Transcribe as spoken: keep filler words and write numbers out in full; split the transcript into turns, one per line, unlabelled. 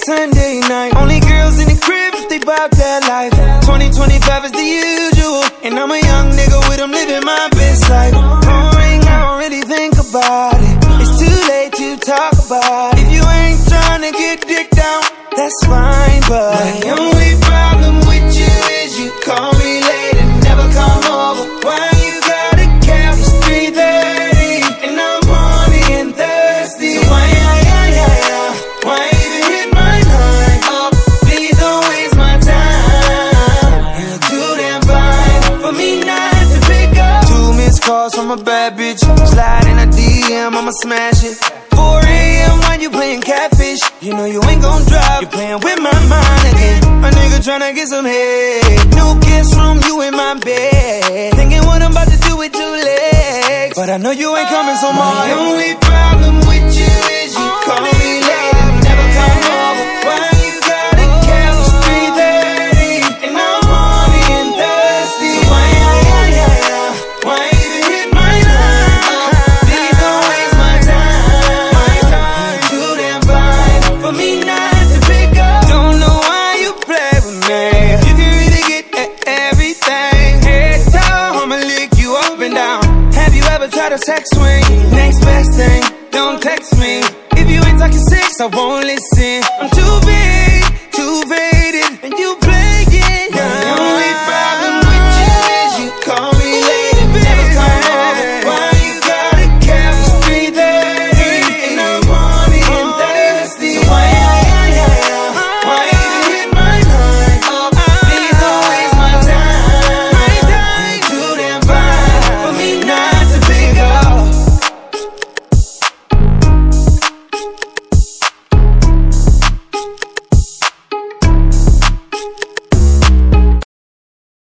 Sunday night. Only girls in the crib if they bout that life. Twenty twenty-five is the usual, and I'm a young nigga with them living my best life. Phone ring, I don't really think about it. It's too late to talk about it. If you ain't tryna get dick down, that's fine, but my only problem with you is you call me late and never come over. Why you gotta cap? It's three thirty and I'm horny and thirsty. So why, yeah, yeah, yeah, yeah. Why even hit my line? Oh, please don't waste my time. You're too damn fine for me not to pick up. Two missed calls from a bad bitch. Slide in a D M, I'ma smash it. four A M when you playing catfish. You know you ain't gon' drive, you playing with my mind again. My nigga tryna get some head. New kiss from you in my bed. Thinking what I'm about to do with two legs, but I know you ain't coming, so my only problem with you is you call me late and never come over. Why you gotta care? It's three thirty and I'm horny and thirsty. So why, yeah, yeah, yeah, yeah. Why even hit my line? Oh, please don't waste my time. You're too damn fine for me not to pick up. Don't know why you play with me. You can really get at everything. Head down, I'ma lick you up and down. Have you ever tried to sex swing? Next best thing, don't text me. If you ain't talking sex, I won't